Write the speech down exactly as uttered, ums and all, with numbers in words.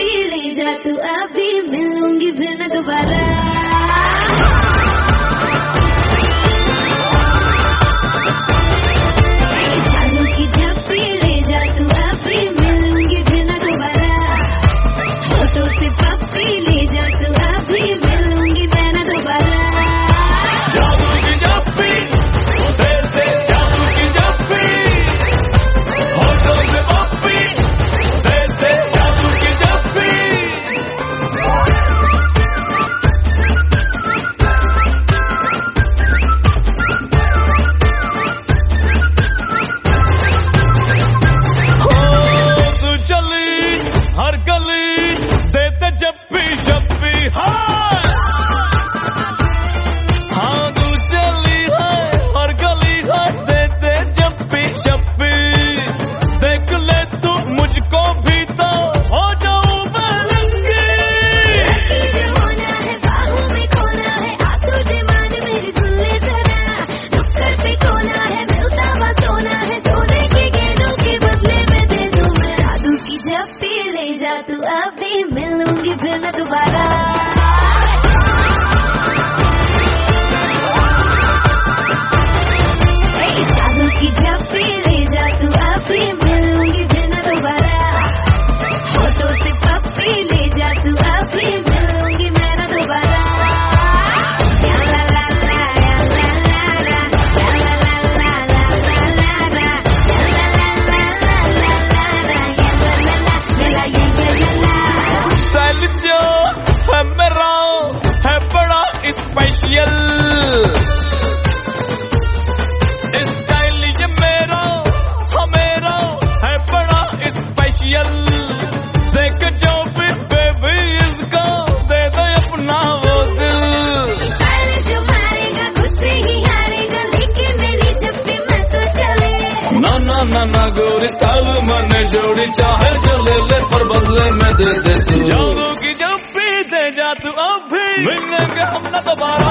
जप्पी ले जा तू अभी, मिलूंगी फिर न दोबारा। तू अभी, मिलूंगी फिर न दोबारा। जादू की जप्पी ले जा तू अभी, मिलूंगी फिर न दोबारा। फोटो से पप्पी ले जा तू अभी, मिलूंगी मैं न दोबारा। स्टाइल ये मेरा हमेरा है बड़ा स्पेशल। देख जो भी बेबी इसको दे दे अपना वो दिल। जो मारेगा खुद से ही हारेगा, लेकिन मेरी जप्पी मैं तो चले। ना ना ना ना गोरी स्टाइल मैंने जोड़ी, चाहे जो ले ले पर बदले में दे दे तू। जादू की जप्पी दे जा तू अभी, मिलेंगे हम न दोबारा।